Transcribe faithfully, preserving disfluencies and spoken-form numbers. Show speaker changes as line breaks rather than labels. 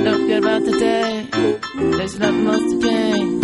Don't care about the day. There's not much to change.